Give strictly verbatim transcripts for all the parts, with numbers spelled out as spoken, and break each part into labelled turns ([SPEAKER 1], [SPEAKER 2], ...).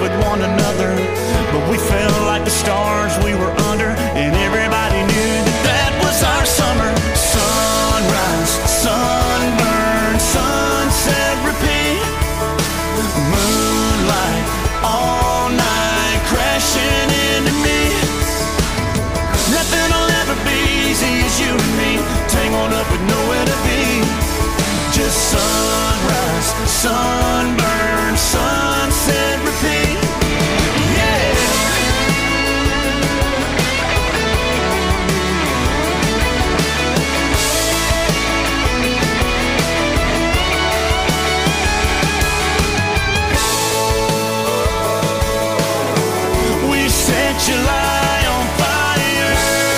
[SPEAKER 1] with one another, but we felt like the stars we were under, and everybody knew that that was our summer. Sunrise, sunburn, sunset, repeat. Moonlight, all night, crashing into me. Nothing will ever be easy as you and me, tangled up with nowhere to be. Just sunrise, sunburn, sunset, repeat. Yeah. We set July on fire.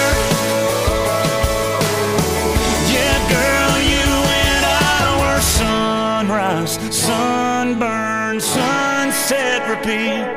[SPEAKER 1] Yeah, girl, you and I were sunrise, sunburn, sunset, repeat.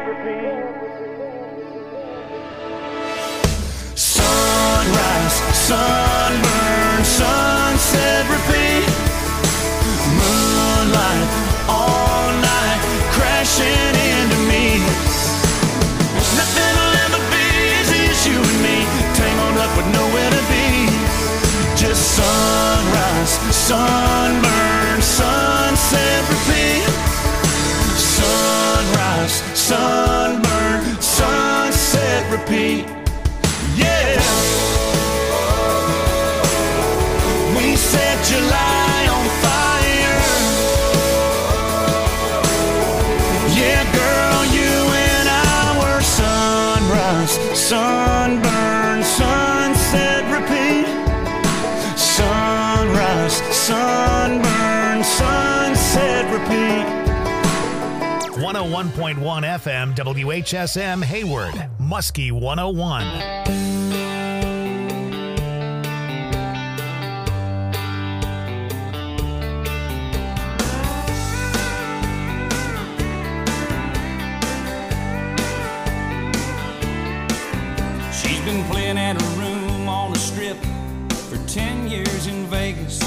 [SPEAKER 1] Sunrise, sunburn, sunset, repeat. Moonlight, all night, crashing into me. Nothing will ever be easy as you and me, tangled up with nowhere to be. Just sunrise, sunburn, sunset, repeat. Sunrise, sunburn, sunset, repeat. Yeah. We set July on fire. Yeah, girl, you and I were sunrise, sunburn, sunset, repeat. Sunrise, sunburn, sunset, repeat.
[SPEAKER 2] one oh one point one F M W H S M Hayward, Muskie one oh one.
[SPEAKER 3] She's been playing at a room on the strip for ten years in Vegas.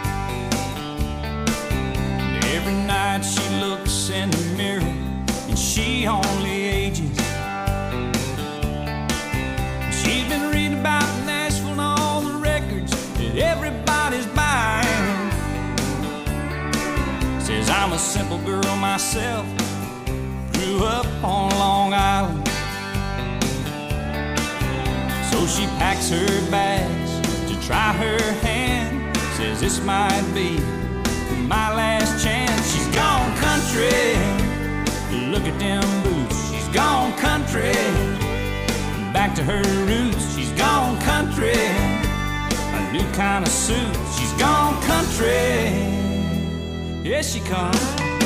[SPEAKER 3] And every night she looks in the mirror and she only ages. She's been reading about Nashville and all the records that everybody's buying. Says I'm a simple girl myself, grew up on Long Island. So she packs her bags to try her hand. Says this might be my last chance. She's gone country, look at them boots. She's gone country, back to her roots. She's gone country, a new kind of suit. She's gone country, yes she comes.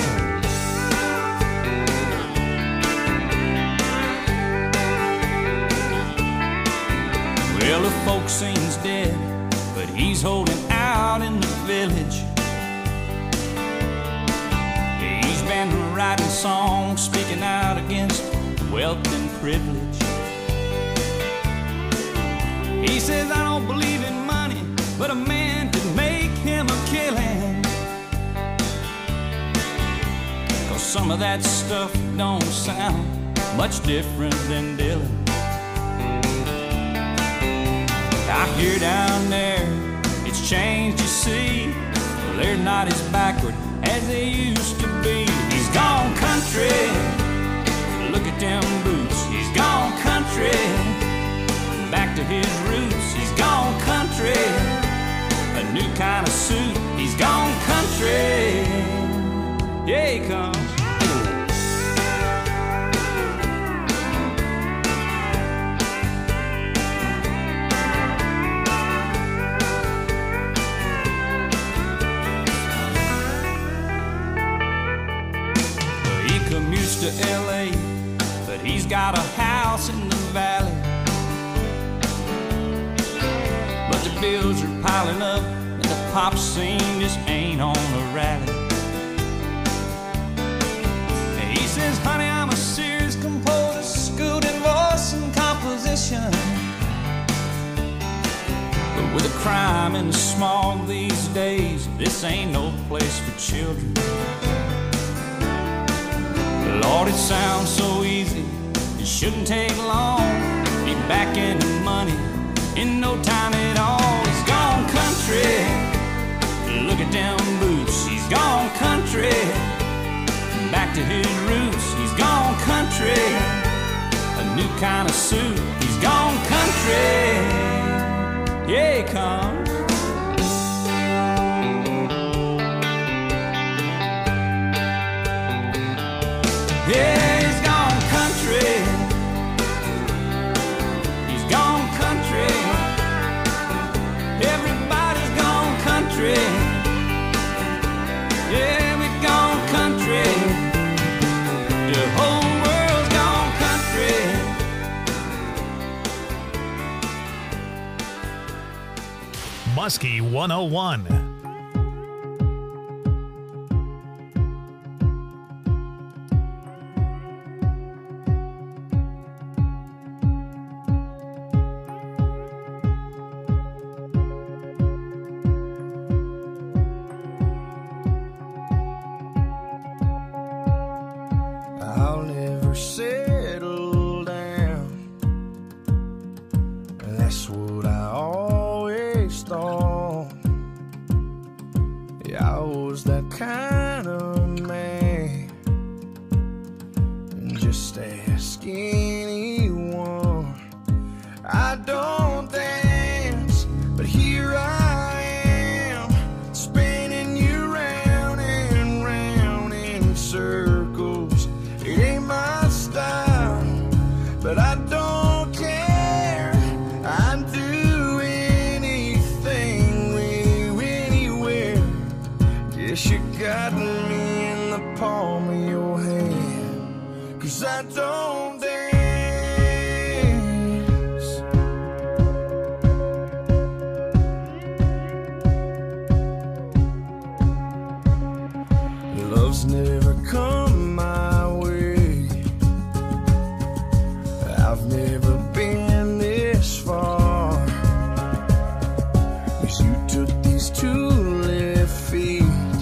[SPEAKER 3] Well, the folk scene's dead, but he's holding out in the village. He's been writing songs, speaking out against wealth and privilege. He says, I don't believe in money, but a man could make him a killing. 'Cause some of that stuff don't sound much different than Dylan. I hear down there, it's changed, you see. Well, they're not as backward as they used to be. He's gone country, look at them boots. He's gone country, back to his roots. He's gone country, a new kind of suit. He's gone country, yeah he comes. Commutes to L A, but he's got a house in the valley. But the bills are piling up and the pop scene just ain't on a rally. And he says, honey, I'm a serious composer, schooled in voice and composition. But with the crime and the smog these days, this ain't no place for children. Lord, it sounds so easy shouldn't take long. Be back in the money in no time at all. He's gone country. Look at them boots. He's gone country. Back to his roots. He's gone country. A new kind of suit. He's gone country. Yeah, he comes. Yeah, he's gone country. He's gone country. Everybody's gone country. Yeah, we've gone country. The whole world's gone country.
[SPEAKER 2] Muskie one oh one.
[SPEAKER 1] I'll never settle down. That's what I always thought. Yeah, I was that kind of man. Just ask anyone. I don't dance, but here I am, spinning you round and round in circles. It ain't my style, but I don't care. I'd do anything with you anywhere. Guess you got me in the palm of your hand, 'cause I don't dance. Love's never come my way. I've never been this far. 'Cause you took these two left feet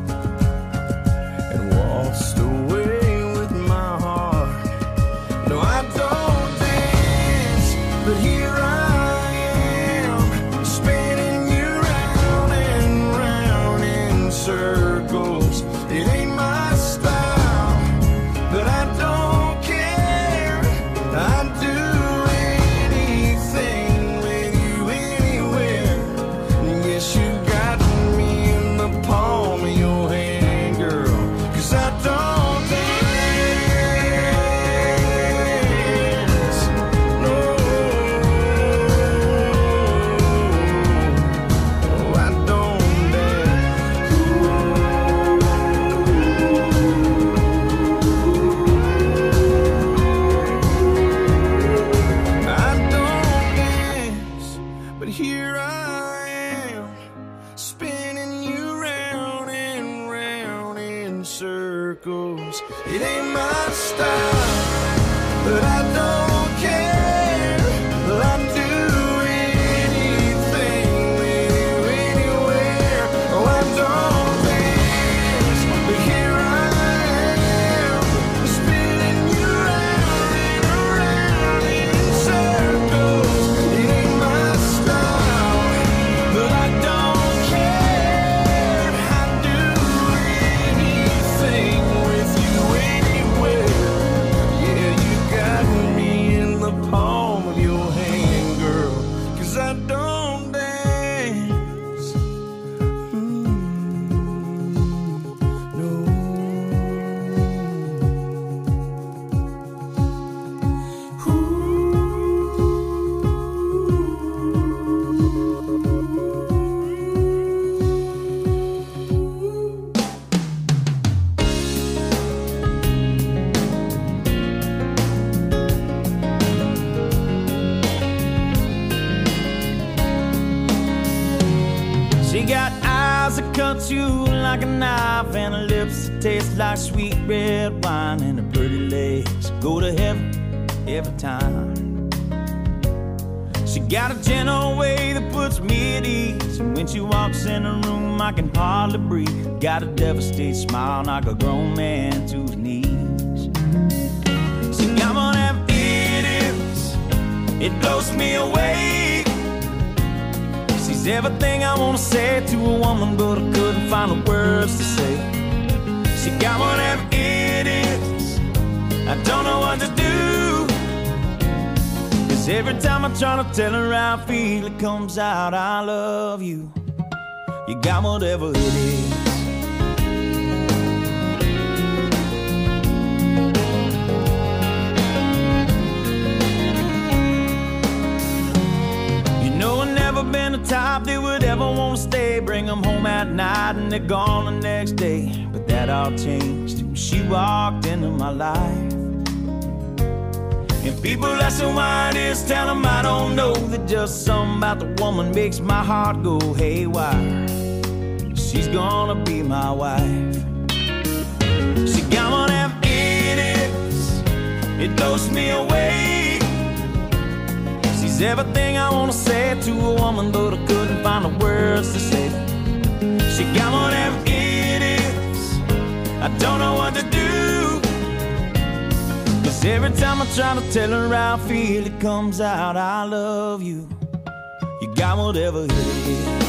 [SPEAKER 1] and waltzed away with my heart. No, I don't dance, but here I am, spinning you round and round in circles. It ain't my style, but I don't care. I'd do anything with you anywhere. Yes, you got me in the palm of your hand, girl, 'cause I don't dance. No, oh, I don't dance. I don't dance, but here I am, spinning you round and round in circles. It ain't my style, but I don't care. I'd do anything with you anywhere. Oh, I don't dance, but here I am, spinning you round and round in circles. It ain't my style, but I don't care. I'd do anything with you anywhere. Yeah, you got me in the palm of your hand, girl, 'cause I don't dance. Mm, no.
[SPEAKER 3] She got eyes that cut you like a knife, and her lips that taste like sweet red wine, and her pretty legs go to heaven every time. She got a gentle way that puts me at ease, and when she walks in the room I can hardly breathe. Got a devastated smile, knock a grown man to his knees. She got one that
[SPEAKER 1] it blows me away. She's everything I wanna say to a woman, but I couldn't find the words to say. She got whatever it is, I don't know what to do. Cause every time I try to tell her how I feel, it comes out, I love you. You got whatever it is. You know I've never been the type that would ever want to stay, bring them home at night and they're gone the next day. But that all changed when she walked into my life. And people ask me why it is, tell them I don't know, that just something about the woman makes my heart go haywire. She's gonna be my wife. She got whatever it is, it blows me away. She's everything I wanna say to a woman, but I couldn't find the words to say. She got whatever it is, I don't know what to do. Cause every time I try to tell her how I feel, it comes out, I love you. You got whatever it is.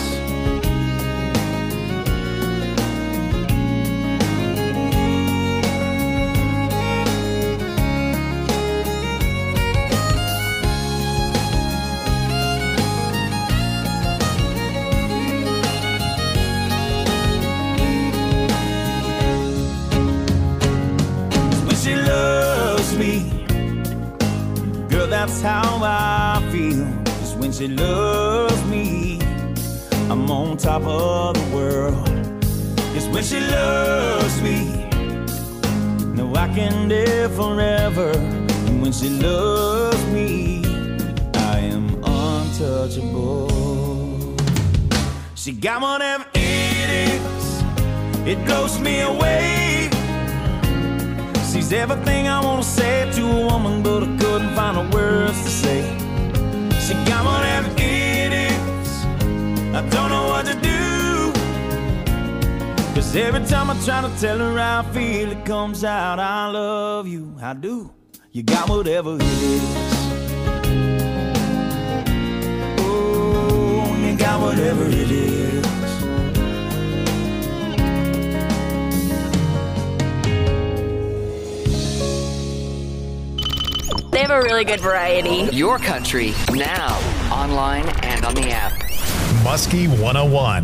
[SPEAKER 1] That's how I feel. Cause when she loves me, I'm on top of the world. Cause when she loves me, no, I can live forever. And when she loves me, I am untouchable. She got whatever it is, it blows me away. She's everything I wanna say to a woman, but I couldn't find the words to say. She got whatever it is, I don't know what to do. Cause every time I try to tell her how I feel, it comes out, I love you, I do. You got whatever it is. Oh, you got whatever it is.
[SPEAKER 4] They have a really good variety.
[SPEAKER 5] Your country, now, online and on the app.
[SPEAKER 2] Muskie one oh one.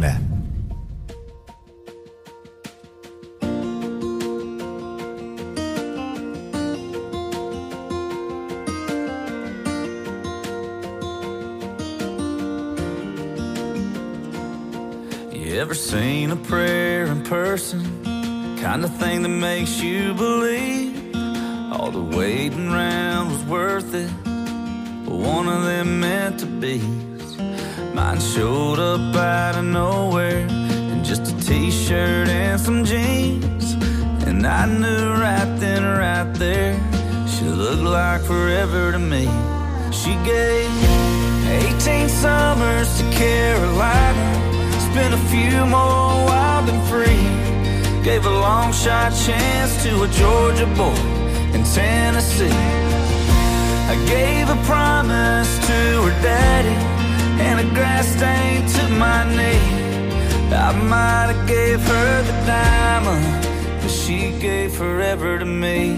[SPEAKER 1] You ever seen a prayer in person? Kind of thing that makes you believe all the waiting around was worth it, but one of them meant to be. Mine showed up out of nowhere in just a t-shirt and some jeans, and I knew right then, right there, she looked like forever to me. She gave eighteen summers to Carolina, spent a few more wild and free, gave a long shot chance to a Georgia boy in Tennessee. I gave a promise to her daddy and a grass stain to my knee. I might have gave her the diamond, but she gave forever to me.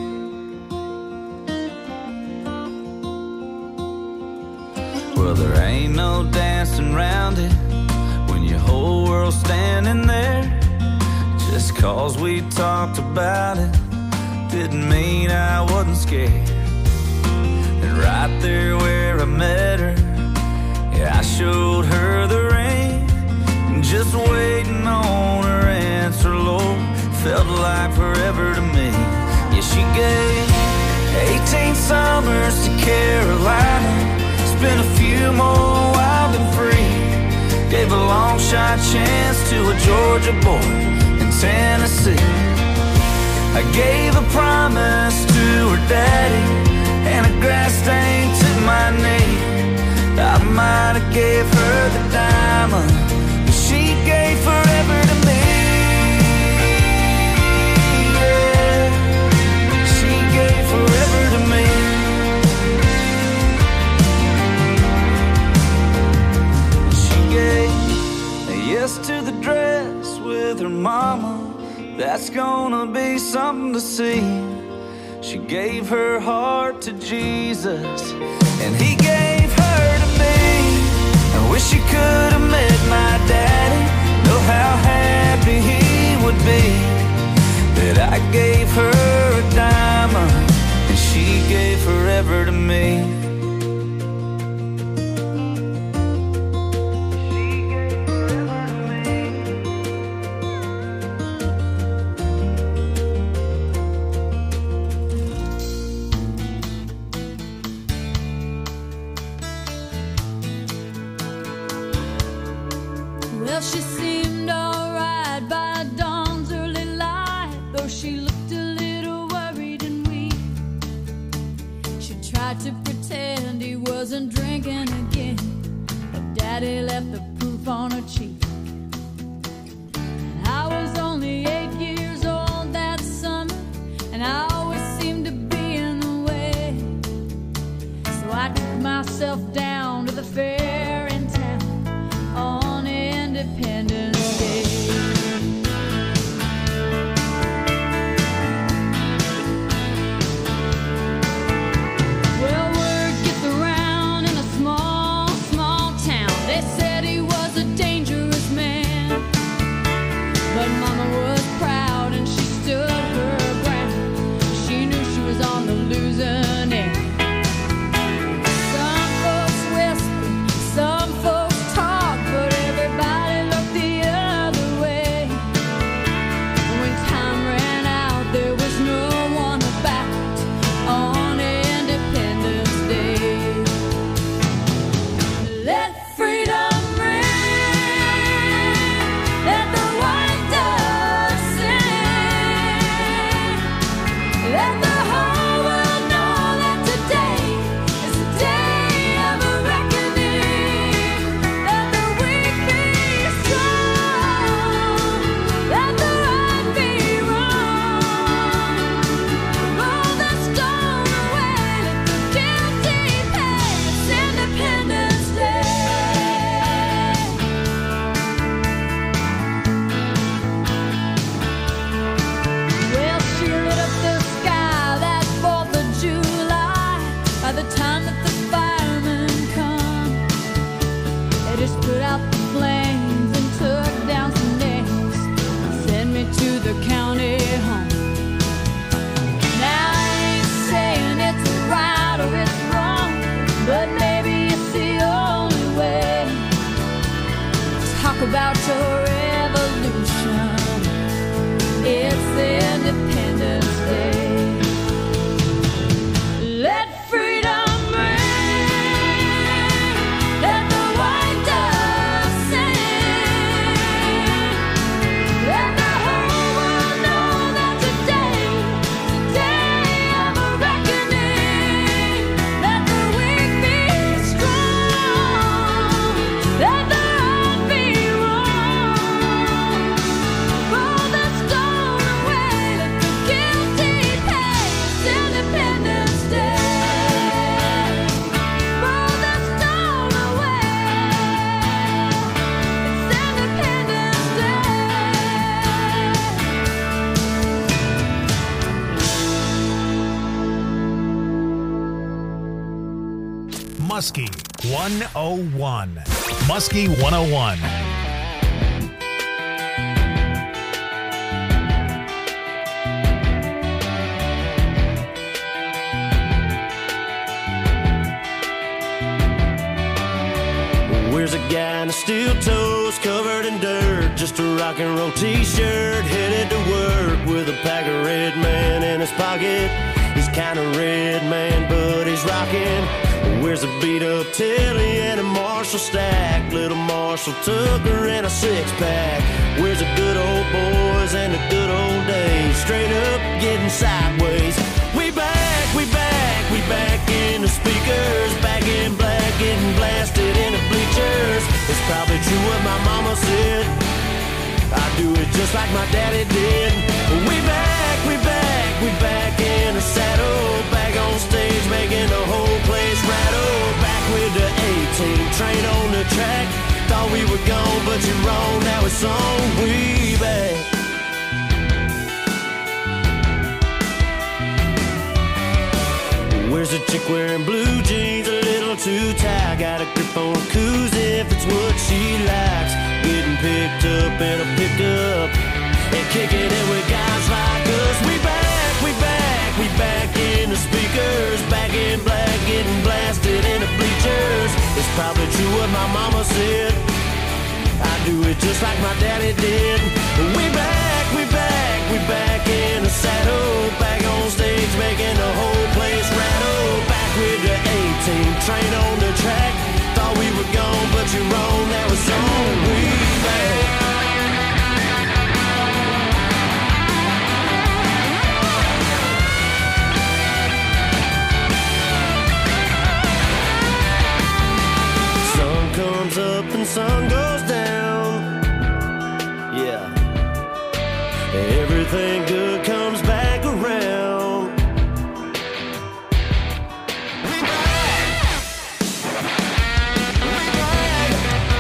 [SPEAKER 1] Well, there ain't no dancing around it when your whole world's standing there. Just cause we talked about it didn't mean I wasn't scared. And right there where I met her, yeah, I showed her the ring, just waiting on her answer, Lord, felt like forever to me. Yeah, she gave eighteen summers to Carolina, spent a few more wild and free, gave a long shot chance to a Georgia boy in Tennessee. I gave a promise to her daddy and a grass stain to my knee. I might have gave her the diamond, but she gave forever to me. Yeah, she gave forever to me.
[SPEAKER 6] That's gonna be something to see. She gave her heart to Jesus, and he gave her to me. I wish she could have met my daddy. Know how happy he would be that I gave her a diamond and she gave forever to me.
[SPEAKER 7] Well, she seemed alright by dawn's early light, though she looked a little worried and weak. She tried to pretend he wasn't drinking again, but Daddy left the proof on her cheek. And I was only eight years old that summer, and I always seemed to be in the way. So I took myself down to the fair in town on Independence Day. Well, word gets around in a small, small town. They said he was a dangerous man, but Mama was proud and she stood her ground. She knew she was on the losing end. Some folks whisper, some folks talk, but everybody looked the other way. When time ran out, there was no one about on Independence Day. Let freedom ring, let the white dove sing, let the whole world know that today is the day of a reckoning. Let the weak be strong, let the right be wrong. Roll the stone away, let the guilty pay. It's Independence Day. Well, she lit up the sky that fourth of July. By the time that the firemen come, they just put out the flames and took down some names and sent me to the county home. Now I ain't saying it's right or it's wrong, but maybe it's the only way. Talk about your revolution. It's Independence Day. Let freedom ring, let the white dove sing, let the whole world know that today is the day of a reckoning. Let the weak be strong, let the right be wrong. Roll the stone away, let the guilty pay. It's Independence Day. Roll the stone away. It's Independence Day.
[SPEAKER 2] Muskie one oh one. Muskie one oh one.
[SPEAKER 1] Where's a guy in the steel toes covered in dirt? Just a rock and roll t-shirt, headed to work with a pack of Red Man in his pocket. He's kind of red man, but he's rocking. Where's a beat up Tilly and a Marshall stack? Little Marshall Tucker and a six pack. Where's the good old boys and the good old days? Straight up getting sideways. We back, we back, we back in the speakers. Back in black, getting blasted in the bleachers. It's probably true what my mama said. I do it just like my daddy did. We back, we back, we back in the saddle. Back on stage making the whole place rattle. Back with the A-team, train on the track. Thought we were gone, but you're wrong, now it's on. We back. Where's a chick wearing blue jeans, a little too tight? Got a grip on a coos if it's what she likes. Getting picked up in a pickup and kicking it with guys like us. We back, we back, we back in the speakers, back in black, getting blasted in the bleachers. It's probably true what my mama said. I do it just like my daddy did. We back, we back, we back in the saddle, back on stage making the whole place rattle. Back with the A-team, train on the track. Thought we were gone, but you're wrong. That was on. We back. Sun comes up and sun goes down. Yeah. Everything good comes back around. We back. We back.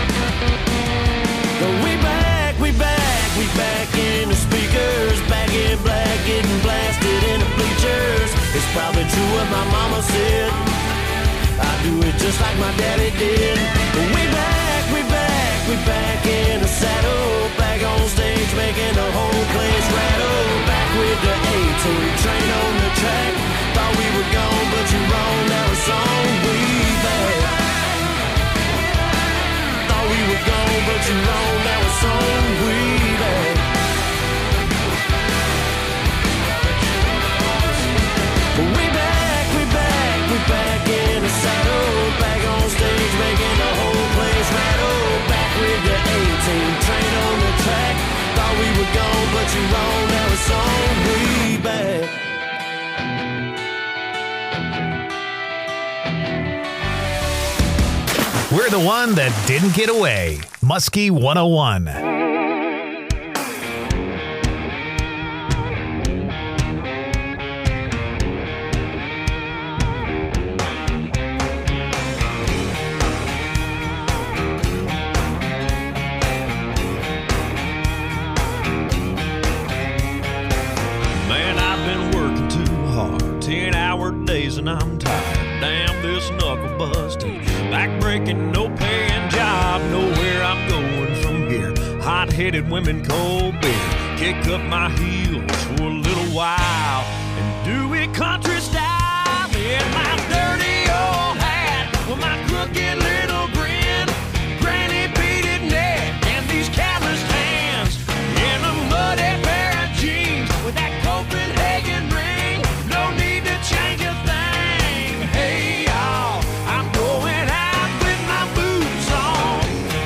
[SPEAKER 1] We back, we back, we back in the speakers, back in black, getting blasted in the bleachers. It's probably true what my mama said. I do it just like my daddy did. We back, we back, we back in the saddle, back on stage making the whole place rattle. Back with the A-team, train on the track. Thought we were gone, but you're wrong. That was on. We back. Thought we were gone, but you're wrong. That was on. We back. We back, we back, we back in the saddle, back on stage making the whole place rattle. Back with the A-team, train on the track. Thought we were gone, but you're wrong. That was on. We back.
[SPEAKER 2] We're the one that didn't get away. Muskie one oh one.
[SPEAKER 8] Man, I've been working too hard, ten hour days and I'm tired. Damn this knuckle busting, back breaking, no paying job. Know where I'm going from here. Hot-headed women, cold beer. Kick up my heels for a little while and do it country style. In my dirty old hat with my crooked little grin, granny beaded neck and these calloused hands, in a muddy pair of jeans with that Copenhagen ring. No need to change a thing. Hey y'all, I'm going out with my boots on.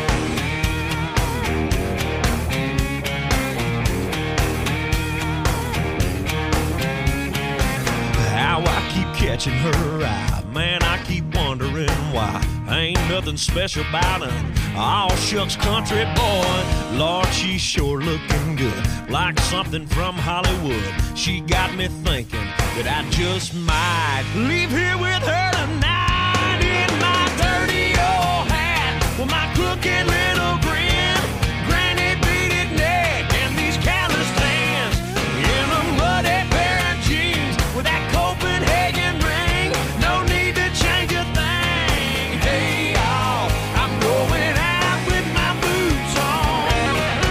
[SPEAKER 8] How I keep catching her eye, man, I keep wondering why. Ain't nothing special about her. All shucks country boy. Lord, she's sure looking good, like something from Hollywood. She got me thinking that I just might leave here with her tonight. In my dirty old hat with my crooked little grin, granny beaded neck and these calloused hands, in a muddy pair of jeans with that Copenhagen ring. No need to change a thing. Hey y'all, I'm going out with my boots on.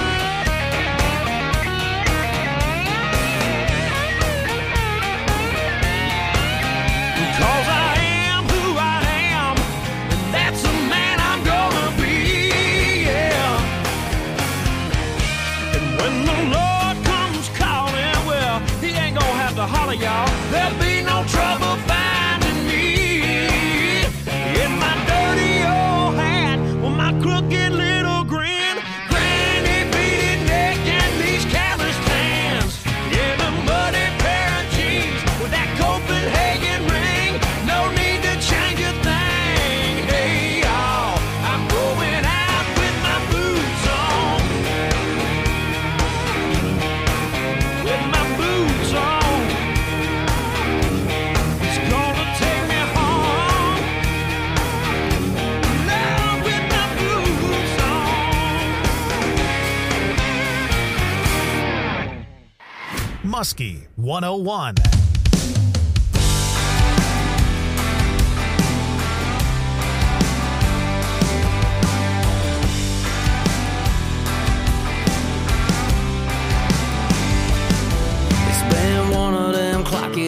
[SPEAKER 8] Cause I am who I am, and that's the man I'm gonna be, yeah. And when the Lord comes calling, well, he ain't gonna have to holler, y'all. There'll be no trouble finding me. In my dirty old hat with my crooked little grin, granny beaded neck and these calloused hands, in a muddy pair of jeans with that Copenhagen ring. No need to change a thing. Hey y'all, I'm going out with my boots on. With my boots on. It's gonna take me home. Now with my boots on.
[SPEAKER 2] Muskie one oh one.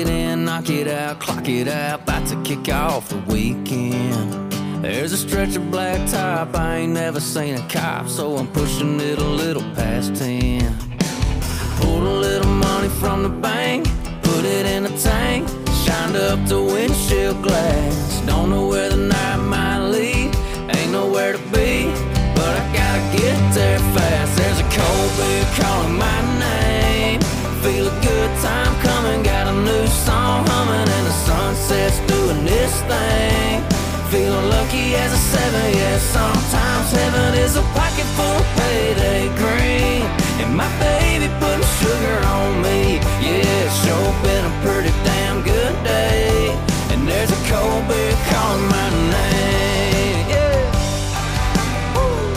[SPEAKER 6] it in, knock it out, clock it out, about to kick off the weekend. There's a stretch of blacktop, I ain't never seen a cop, so I'm pushing it a little past ten. Pulled a little money from the bank, put it in a tank, shined up the windshield glass. Don't know where the night might lead, ain't nowhere to be, but I gotta get there fast. There's a cold beer calling my name, feel a good time coming, got a new song humming, and the sunset's doing this thing. Feeling lucky as a seven, yeah, sometimes heaven is a pocket full of payday green, and my baby putting sugar on me, yeah, it's sure been a pretty damn good day, and there's a cold beer calling my name, yeah. Woo.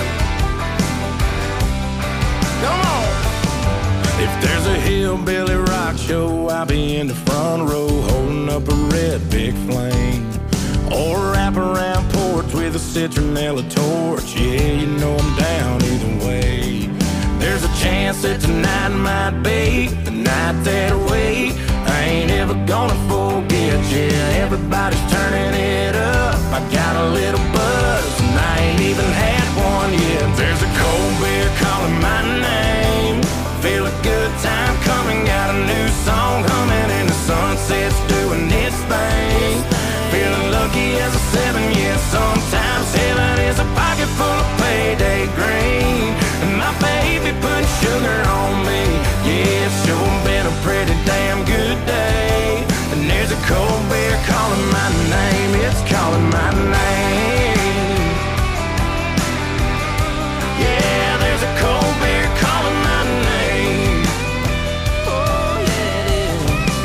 [SPEAKER 6] Come on.
[SPEAKER 9] If there's a hillbilly rock show, I'll be in the front row holding up a red big flame. Or wrap around porch with a citronella torch. Yeah, you know I'm down either way. There's a chance that tonight might be the night that I wait. I ain't ever gonna forget, yeah, everybody's turning it up. I got a little buzz and I ain't even had one yet. There's a cold beer calling my name, feel a good time coming, got a new song humming, and the sunset's doing its thing. Feeling lucky as a seven, yeah, sometimes heaven is a pocket full of payday green, and my baby putting sugar on me, yeah, it's sure been a pretty damn good day, and there's a cold beer calling my name, it's calling my name, yeah, there's a cold beer calling my name, oh yeah it is,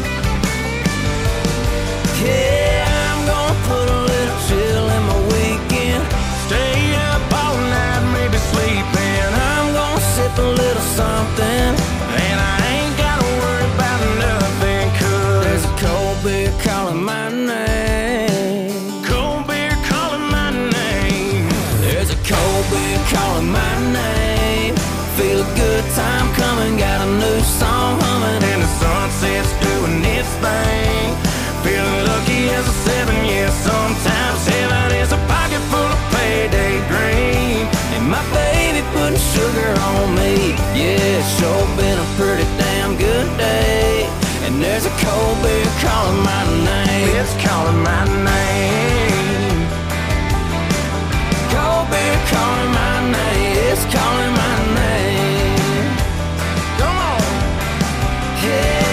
[SPEAKER 9] yeah. Put a little chill in my weekend, stay up all night, maybe sleeping. I'm gonna sip a little something, and I ain't gotta worry about nothing, cause there's a cold beer calling my name. Cold beer calling my name. There's a cold beer calling my name. Feel a good time coming, got a new song humming, and the sunset's doing its thing. Feeling lucky as a seven, yeah, sometimes heaven is a pocket full of payday green, and my baby putting sugar on me, yeah, it's sure been a pretty damn good day, and there's a cold beer calling my name, it's calling my name, cold beer calling my name, it's calling my name, come on, yeah.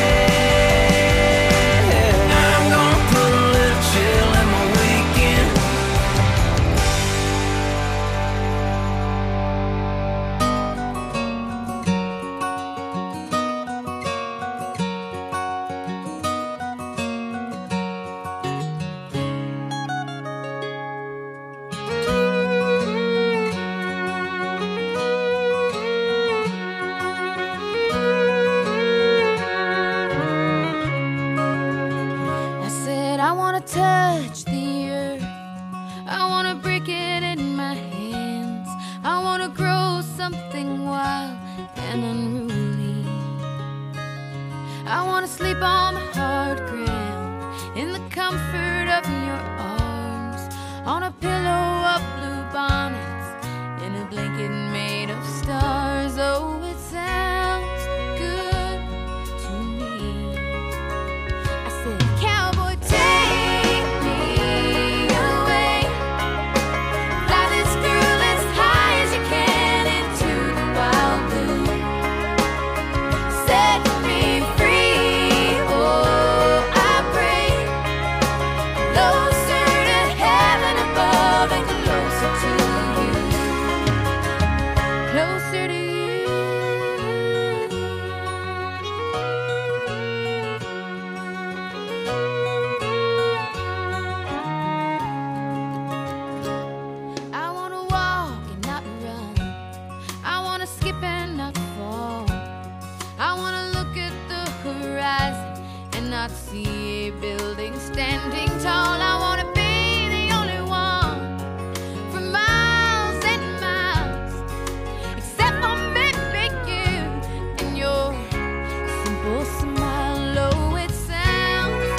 [SPEAKER 7] Touch the earth, I wanna break it in my hands, I wanna grow something wild and unruly, I wanna sleep on the hard ground in the comfort of your arms, on a pillow of blue bonnets, in a blanket made of stars. Oh, it sounds good to me. I said, cowboy, take not see a building standing tall. I wanna be the only one for miles and miles, except for maybe you and your simple smile. Oh, it sounds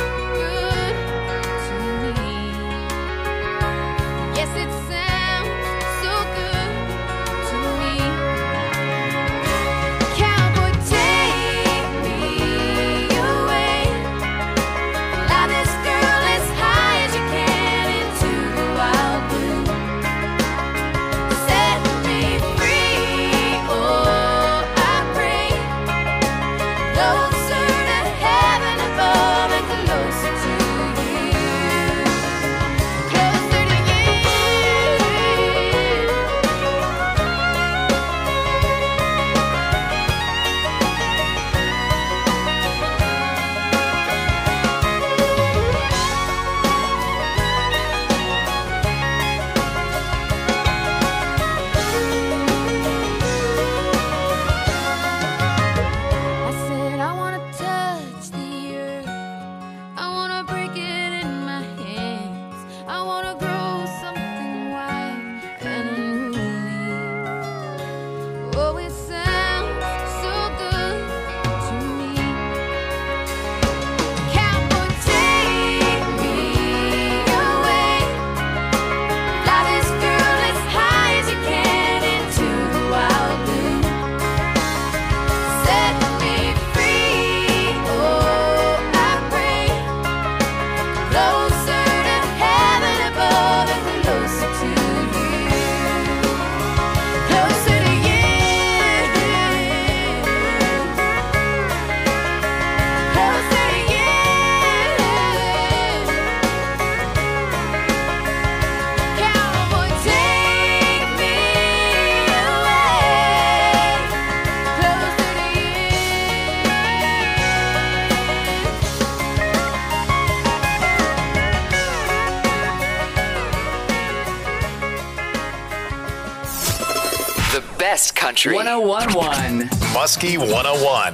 [SPEAKER 5] best country. one oh one point one.
[SPEAKER 2] Muskie one oh one.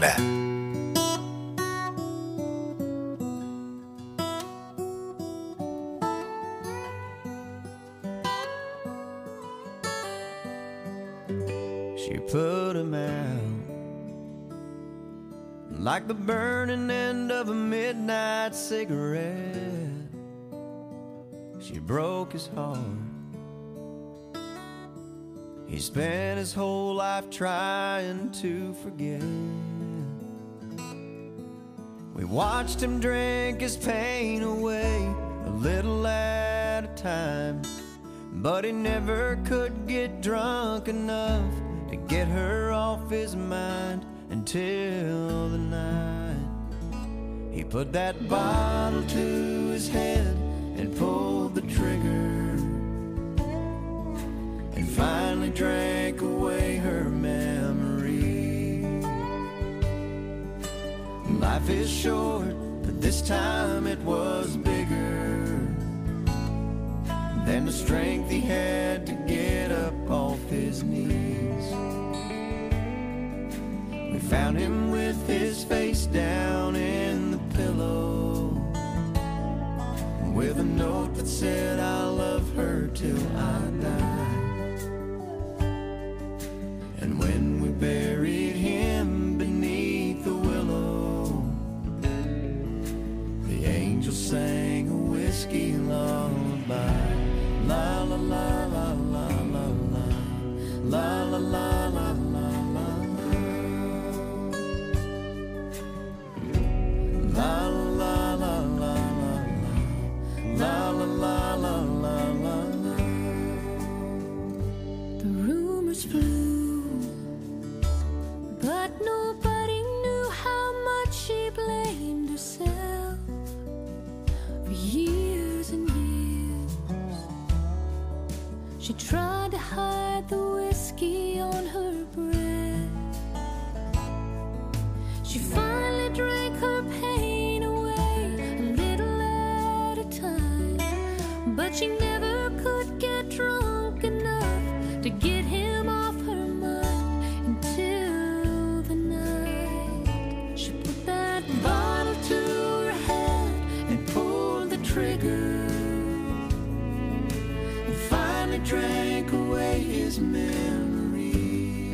[SPEAKER 6] She put him out like the burning end of a midnight cigarette. She broke his heart. He spent his whole life trying to forget. We watched him drink his pain away a little at a time, but he never could get drunk enough to get her off his mind until the night he put that bottle to his head and pulled the trigger and finally drank away her memory. Life is short, but this time it was bigger than the strength he had to get up off his knees. We found him with his face down in the pillow, with a note that said, "I'll love her till I die." And when we buried him beneath the willow, the angel sang a whiskey lullaby. La la la la la la la, la la la la la la, la la la la la, la la la la la la la.
[SPEAKER 7] The rumors flew, but nobody knew how much she blamed herself for years and years. She tried to hide the whiskey on her breath. She finally drank her pain away a little at a time, but she never could get drunk enough to get him off her mind until the night she put that bottle to her head and pulled the trigger and finally drank away his memory.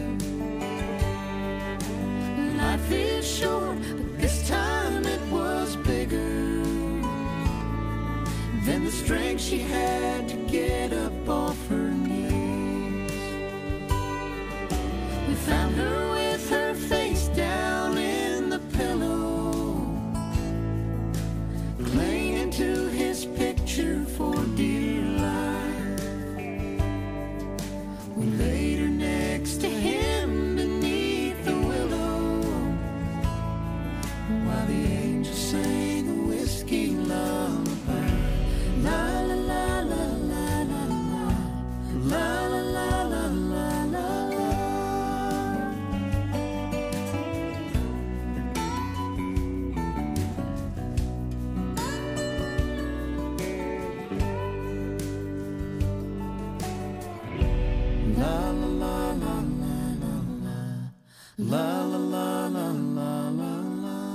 [SPEAKER 7] Life is short, but this time it was bigger than the strength she had to get up off her knees. We found her with her face down in the pillow, clinging to his picture for dear life. We laid her next to him beneath the willow, while the angel sang a whiskey lullaby. La la la la la la la, la la la la la la la. La la la la la la, la la la la la la la.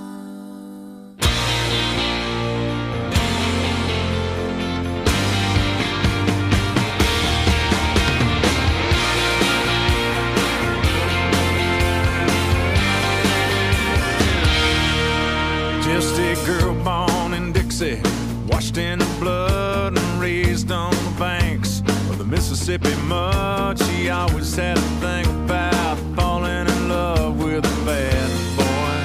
[SPEAKER 9] Just a girl born in Dixie, washed in the blood and raised on the banks of the Mississippi mud. She always had a thing about falling in love with a bad boy.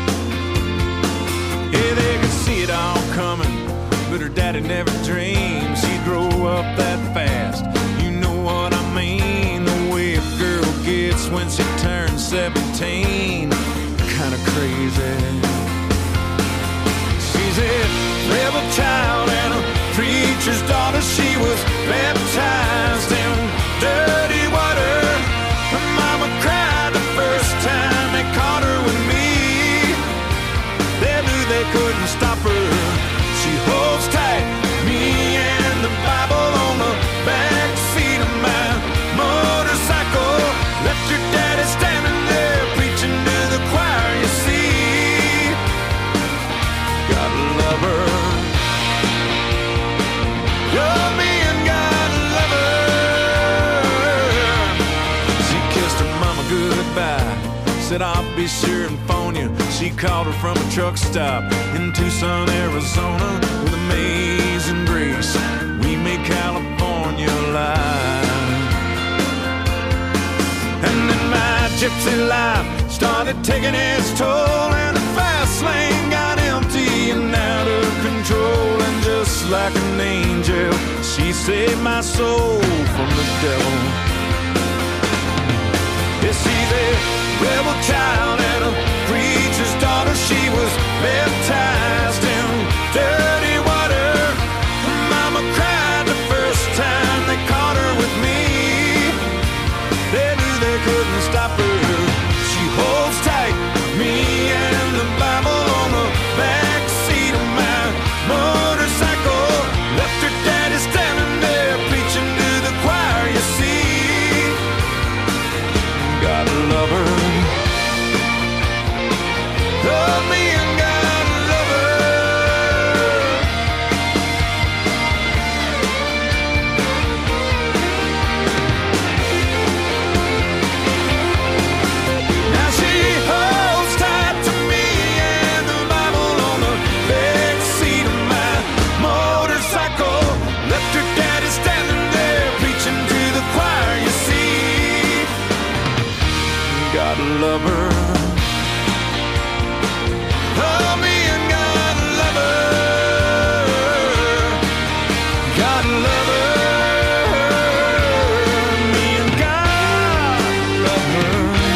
[SPEAKER 9] Yeah, they could see it all coming, but her daddy never dreamed she'd grow up that fast. You know what I mean, the way a girl gets when she turns seventeen. Kinda crazy. She's a rebel child and a preacher's daughter. She was baptized in dirty water. Her mama cried the first time they caught her with me. They knew they couldn't stop her. She holds tight, me and the Bible on the back seat of my motorcycle. Left her
[SPEAKER 1] lover. You're me and God lover. She kissed her mama goodbye, said I'll be sure and phone you. She called her from a truck stop in Tucson, Arizona. With amazing grace, we made California live. And then my gypsy life started taking its toll, and the fast lane got empty and out of control. And just like an angel, she saved my soul from the devil. Yeah, she's a rebel child and a preacher's daughter. She was baptized in dirty water. Mama cried the first time they caught her with me. They knew they couldn't stop her. She holds tight, me and the Bible on the back seat of my motorcycle. Left her daddy standing there preaching to the choir, you see. Gotta love her. Love me and gotta love her. Now she holds tight to me and the Bible on the back seat of my motorcycle. Left her daddy standing there preaching to the choir, you see. Gotta love her. Love me and gotta love her. Gotta love her. Me and God love her.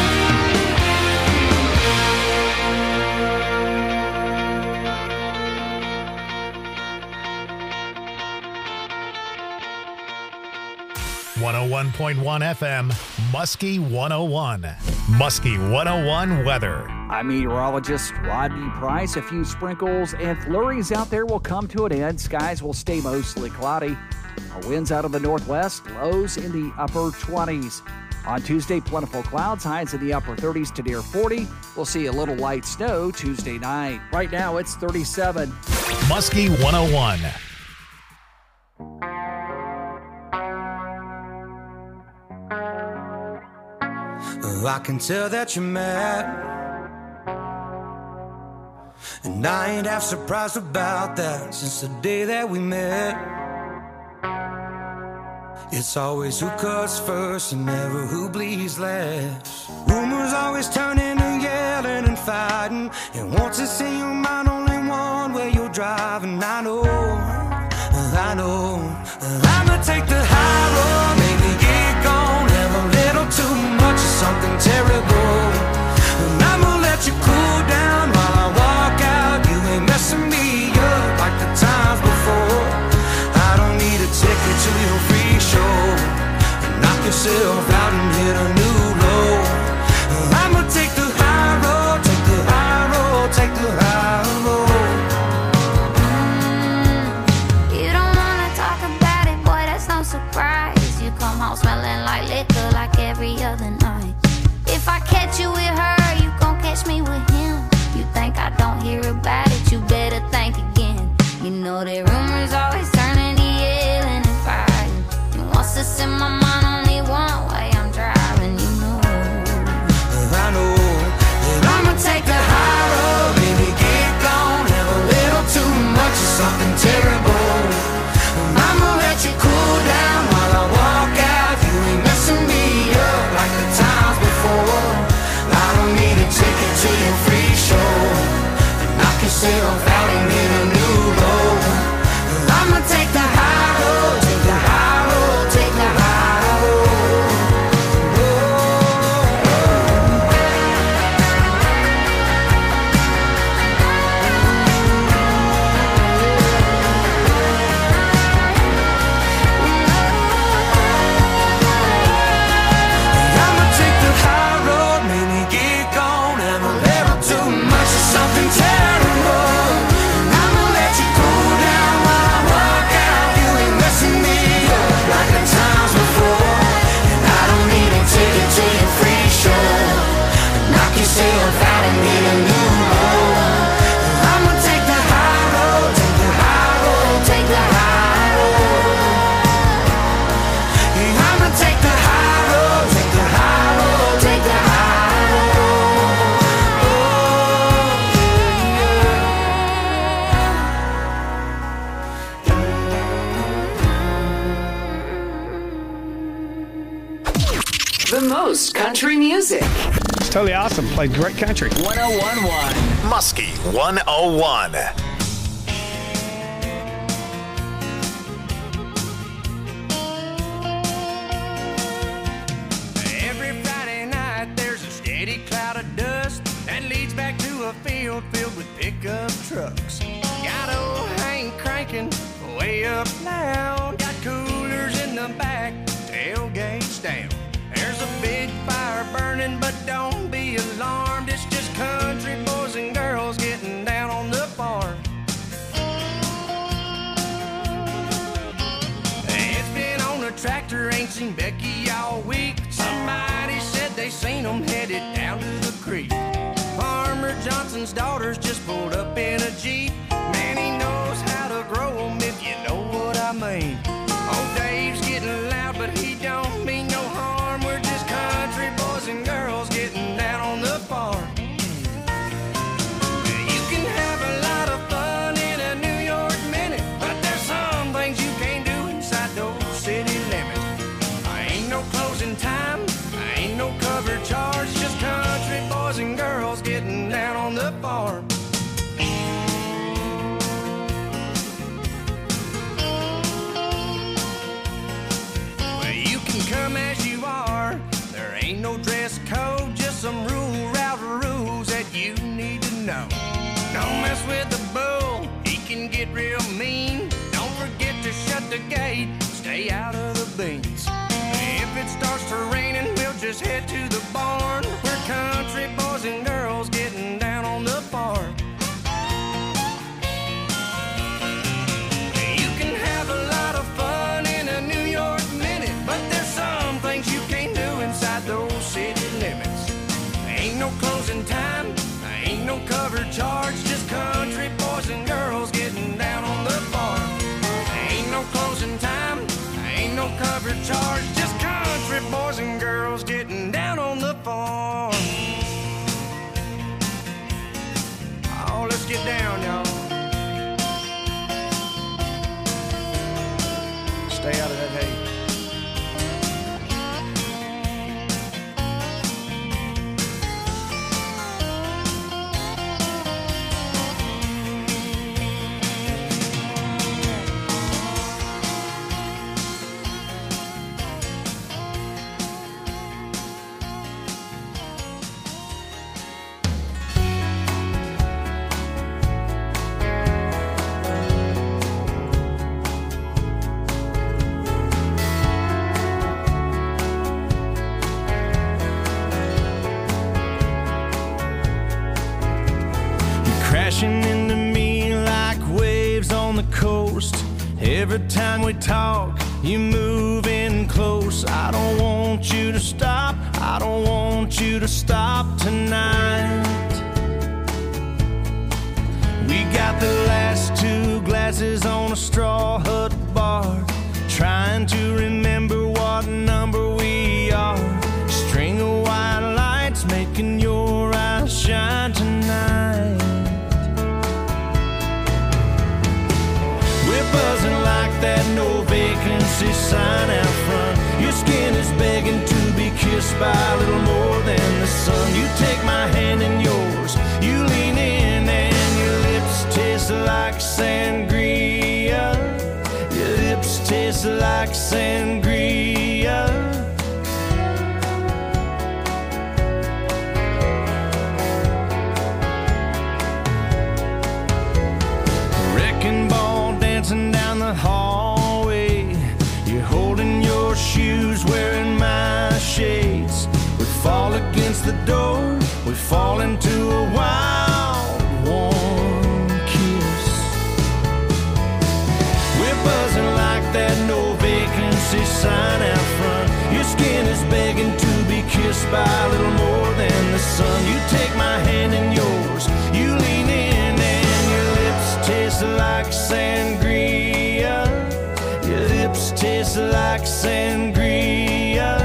[SPEAKER 2] one oh one point one F M, Muskie one oh one. Muskie one oh one weather.
[SPEAKER 10] I'm meteorologist Rodney Price. A few sprinkles and flurries out there will come to an end. Skies will stay mostly cloudy. Winds out of the northwest, lows in the upper twenties. On Tuesday, plentiful clouds, highs in the upper thirties to near forty. We'll see a little light snow Tuesday night. Right now, it's thirty-seven.
[SPEAKER 2] Muskie one oh one.
[SPEAKER 11] I can tell that you're mad, and I ain't half surprised about that. Since the day that we met, it's always who cuts first and never who bleeds last. Rumors always turn into yelling and fighting, and once it's in your mind, only one way you're driving. I know, I know, I'ma take the high road, maybe get gone, have a little too much of something terrible, and I'ma let you cool down while I walk out. You ain't messing me up like the times before. I don't need a ticket to your free show. Knock yourself out and hit a new low. I'ma take the high road, take the high road, take the high road.
[SPEAKER 12] Mm, you don't wanna talk about it, boy, that's no surprise. You come home smelling like liquor like every other night. If I catch you with her, you gon' catch me with him. You think I don't hear about it, you better think again. You know that rumors always turn into yelling and fighting, and once it's in my mind, only one way I'm driving. You know,
[SPEAKER 11] I know that I'ma take the high road, baby, get gone, have a little too much of something terrible. I'ma let you cool down while I walk out. You ain't messing me up like the times before. I don't need a ticket to your free show. Knock yourself out and hit a new low. I'ma take the high road, take the high road, take the high road. I'ma take the high road, maybe get gone, have a little too much of something terrible. I'ma let you cool down while I walk out.
[SPEAKER 5] Coast country music.
[SPEAKER 13] It's totally awesome. Played great country.
[SPEAKER 5] one oh one point one.
[SPEAKER 2] Muskie one oh one.
[SPEAKER 11] Every Friday night there's a steady cloud of dust that leads back to a field filled with pickup trucks. Got old Hank cranking way up loud. Got coolers in the back, tailgates down. There's a big fire burning, but don't be alarmed. It's just country boys and girls getting down on the farm. It's been on a tractor, ain't seen Becky all week. Somebody said they seen them headed down to the creek. Farmer Johnson's daughters just pulled up in a Jeep. Man, he knows how to grow them, if you know what I mean. Old Dave's getting loud, but he don't mean no harm. We're just country boys and girls getting down on the farm. You can have a lot of fun in a New York minute, but there's some things you can't do inside those city limits. I ain't no closing time, I ain't no cover charge, just country boys and girls getting down on the farm. Come as you are, there ain't no dress code, just some rule route rules that you need to know. Don't mess with the bull, he can get real mean. Don't forget to shut the gate, stay out of the beans. If it starts to raining, we'll just head to the barn. We're country boys and girls getting down on the farm. You can have a lot of fun in a New York minute, but there's some things you can't do inside those city limits. Ain't no closing time, ain't no cover charge, just country boys and girls getting down on the farm. Ain't no closing time, ain't no cover charge, just country boys and girls getting down on the farm. Oh, let's get down, y'all. Stay out of that hay. Crashing into me like waves on the coast. Every time we talk, you move in close. I don't want you to stop, I don't want you to stop tonight. We got the last two glasses on a straw hut bar, trying to remember what number we are. String of white lights making your eyes shine tonight. We're buzzing like that no vacancy sign out front. Your skin is begging to be kissed by a little more than the sun. You take my hand in yours, you lean in, and your lips taste like sangria. Your lips taste like sangria. Wrecking ball dancing down the hallway. You're holding your shoes, wearing my shades. We fall against the door, we fall into a wild, warm kiss. We're buzzing like that no vacancy sign out front. Your skin is begging to be kissed by a little more than the sun. You take my hand in yours, you lean in, and your lips taste like sangria. Your lips taste like sangria.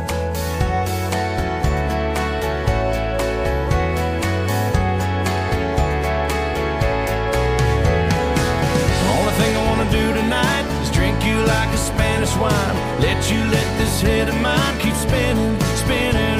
[SPEAKER 11] Only thing I wanna do tonight is drink you like a Spanish wine. Let you let this head of mine keep spinning, spinning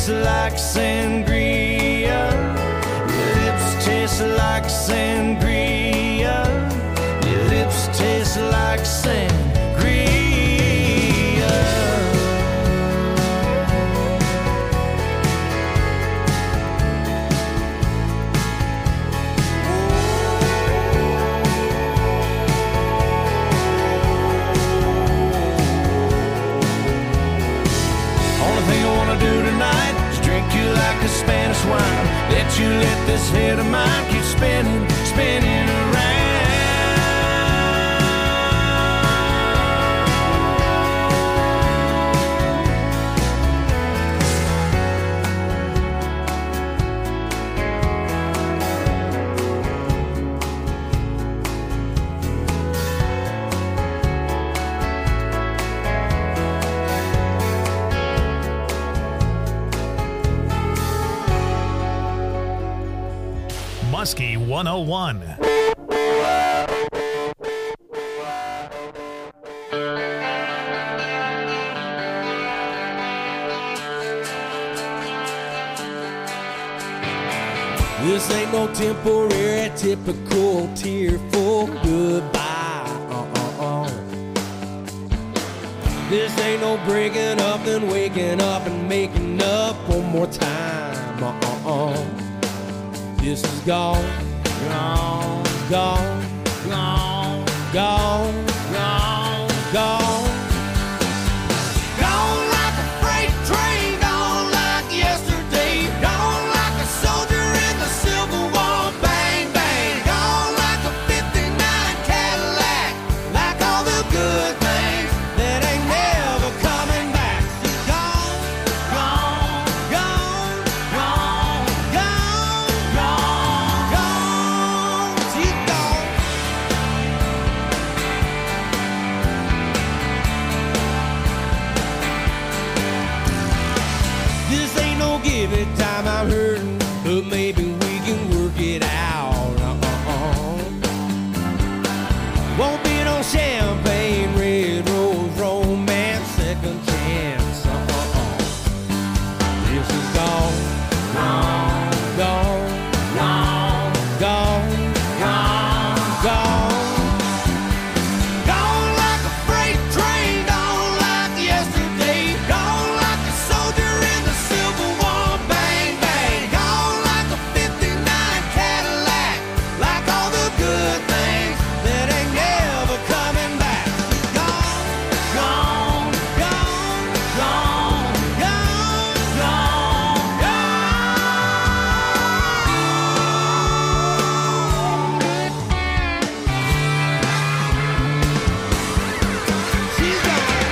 [SPEAKER 11] taste like sangria. Your lips taste like sangria. Your lips taste like sangria. Like a Spanish wine, let you let this head of mine keep spinning, spinning around.
[SPEAKER 2] Muskie one oh one.
[SPEAKER 14] This ain't no temporary, typical tearful goodbye. Uh-uh-uh. This ain't no breaking up and waking up and making up one more time. Uh-uh-uh. This is gone, gone, gone, gone, gone, gone, gone.
[SPEAKER 11] Gone like a freight train, gone like yesterday. Gone like a soldier in the Civil War. Bang, bang. Gone like a fifty-nine Cadillac. Like all the good things that ain't never coming back. Gone, gone, gone, gone, gone, gone, gone. She's gone. This ain't no give it time, I'm hurting, but maybe we can work it out. Uh-uh-uh. Won't be no champagne, red rose, romance, second chance. Uh-uh-uh. This is gone, gone, gone, gone, gone, gone, gone. Gone like a freight train, gone like yesterday. Gone like a soldier in the Civil War. Bang, bang. Gone like a fifty-nine Cadillac. Like all the good things that ain't never coming back. Gone, gone, gone, gone, gone, gone, gone. She's gone.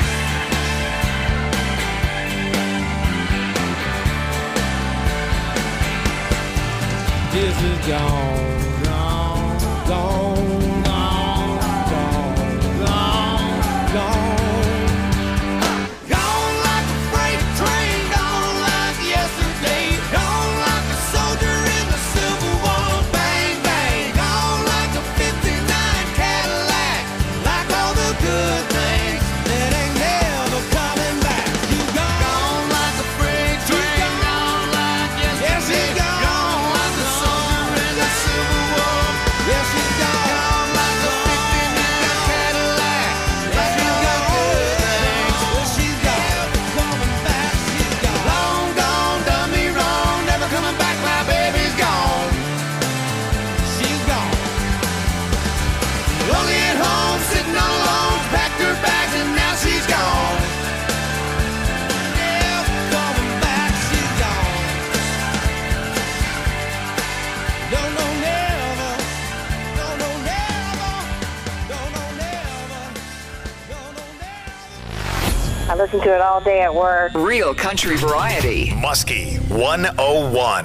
[SPEAKER 11] This is gone, gone, gone, gone, gone, gone, gone. Gone like a freight train, gone like yesterday. Gone like a soldier in the Civil War. Bang, bang. Gone like a fifty-nine Cadillac. Like all the good things that ain't never coming back. You gone, gone like a freight train, gone like yesterday. Yes, she's gone. Gone like a soldier in the Civil War. Yes, she's gone. Gone like a fifty-nine Cadillac. Like all the good things. Well, she's gone. Coming back, she's gone. Long gone, done me wrong. Never coming back, my baby's gone. She's gone. Lonely at home, sitting all alone. Packed her bags and now she's gone. Yeah, coming back, she's gone. Don't know never. Don't know never. Don't know never. Don't know never.
[SPEAKER 4] I listen to it all day at work.
[SPEAKER 5] Real country variety.
[SPEAKER 2] Muskie one oh one.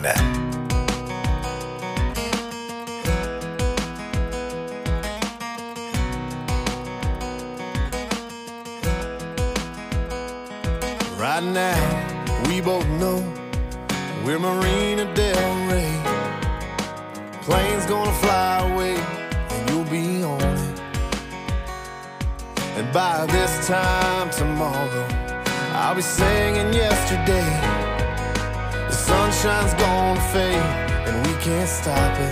[SPEAKER 1] Right now, we both know we're Marina Del Rey. Plane's gonna fly away, and you'll be on it. And by this time tomorrow, I'll be singing yesterday. sunshine's gonna fade and we can't stop it.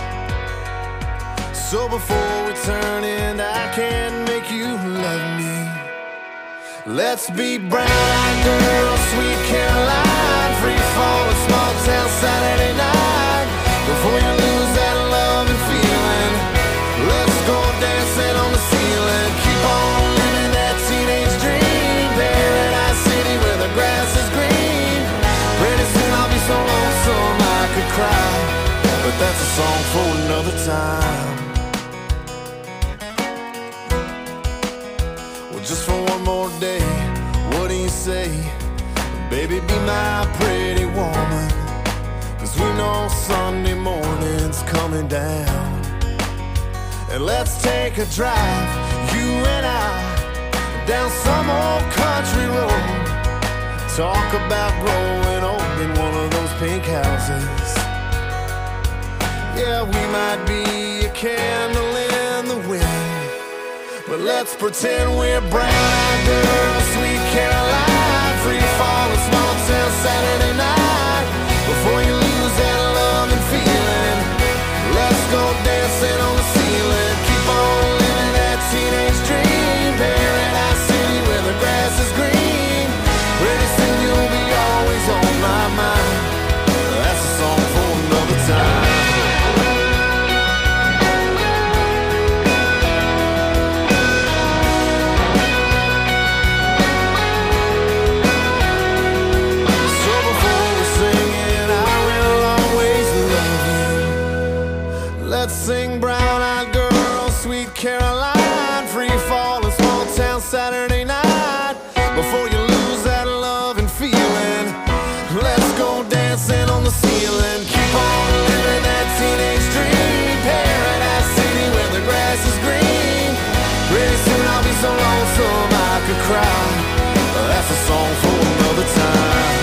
[SPEAKER 1] So before we turn in, I can't make you love me. Let's be brown-eyed girls, sweet Caroline, free fall, a small town Saturday night. Before you lose that love and feeling, let's go dancing on the ceiling. Keep on living that teenage dream, Paradise City where the grass is green. Pretty soon I'll be so lonesome I could cry, but that's a song for another time. Well, just for one more day, what do you say? Baby, be my pretty woman, 'cause we know Sunday morning's coming down. And let's take a drive, you and I, down some old country road. Talk about growing old in one of those pink houses. Yeah, we might be a candle in the wind, but let's pretend we're brown-eyed girls, sweet Caroline, free fall, a small town Saturday night. Before you lose that love and feeling, let's go dancing on the ceiling. Keep on living that teenage dream, Paradise City where the grass is green. Pretty soon you'll be always on my mind. That's a song for another time. Let's sing brown-eyed girl, sweet Caroline, free fall, a small town Saturday night. Before you lose that love and feeling, let's go dancing on the ceiling. Keep on living that teenage dream, Paradise City where the grass is green. Pretty soon I'll be so lonesome I could cry. That's a song for another time.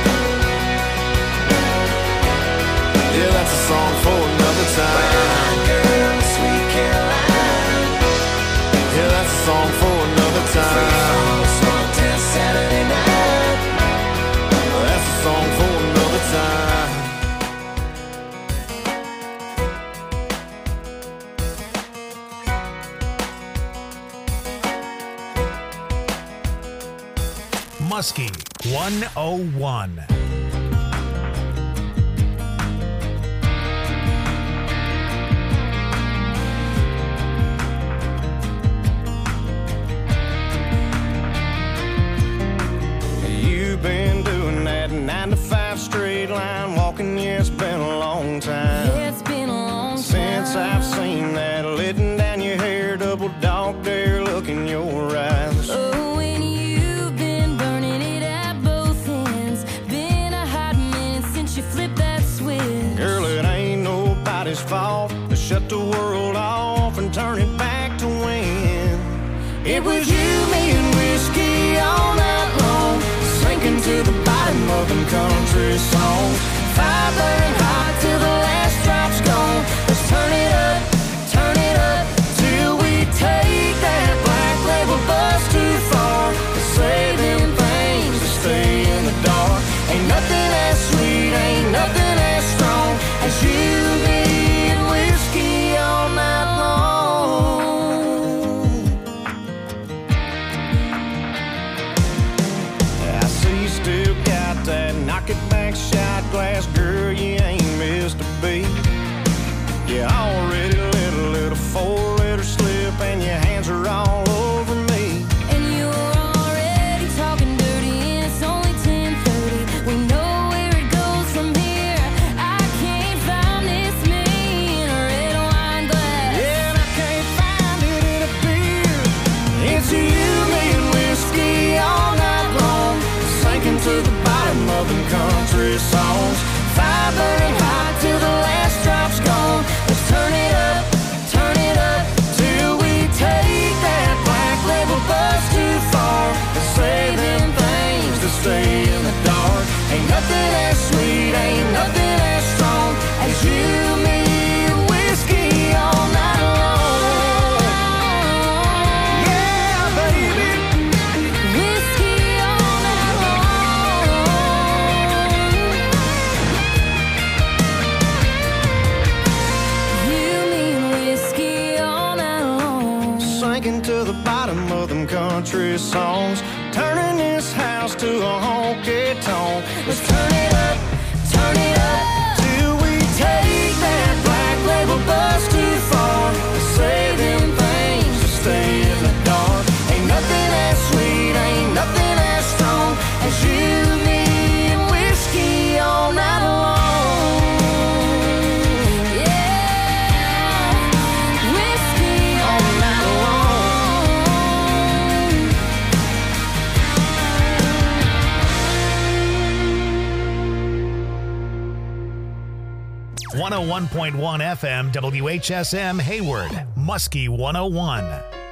[SPEAKER 1] Yeah, that's a song for another time. Girl, sweet Caroline. Yeah, that's a song for another time. Small town Saturday night. That's a song for another time.
[SPEAKER 2] Muskie one oh one.
[SPEAKER 8] Been doing that nine to five straight line walking, yeah, it's been a long time.
[SPEAKER 7] Yeah, it's been a long time
[SPEAKER 8] since I've seen that letting down your hair, double dog dare look in your eyes.
[SPEAKER 7] Oh, and you've been burning it at both ends. Been a hot minute since you flipped that switch.
[SPEAKER 8] Girl, it ain't nobody's fault to shut the world off and turn it back to when it was you, me, and whiskey all night long, sinking to the bottom of them country songs. Fire burning hot till the last drop's gone. Let's turn it up, turn it up, till we take that black label bus too far. To say them things to stay in the dark. Ain't nothing as sweet, ain't nothing as strong as you, me, and whiskey all night long. I see you still got that knock it back shot glass, girl, you ain't missed a beat. Yeah, all
[SPEAKER 11] country songs, turning this house to a honky-tonk. Let's turn it up, turn it up, till we take that black label bus too far. Say them things to stay in the dark. Ain't nothing as sweet, ain't nothing as strong as you, me, and whiskey all night long.
[SPEAKER 2] one oh one point one F M W H S M Hayward, Muskie one oh one.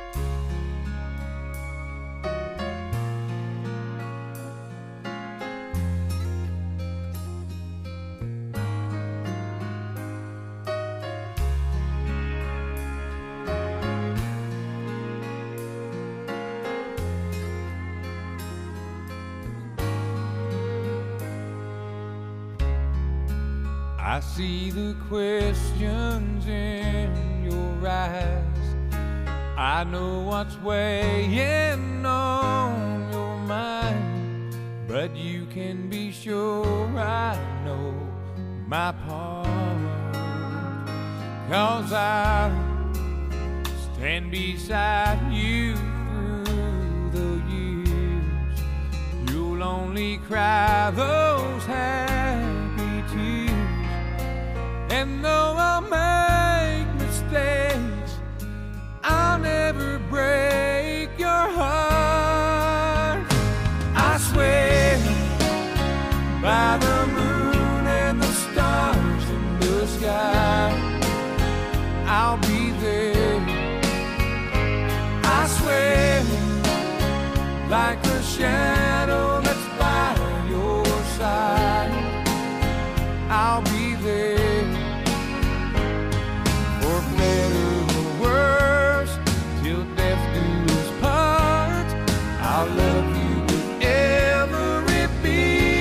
[SPEAKER 15] I see the questions in your eyes. I know what's weighing on your mind, but you can be sure I know my part. 'Cause I stand beside you through the years. You'll only cry those happy tears. And though I'll make mistakes, I'll never break your heart. I swear by the moon and the stars in the sky, I'll be there. I swear like a shadow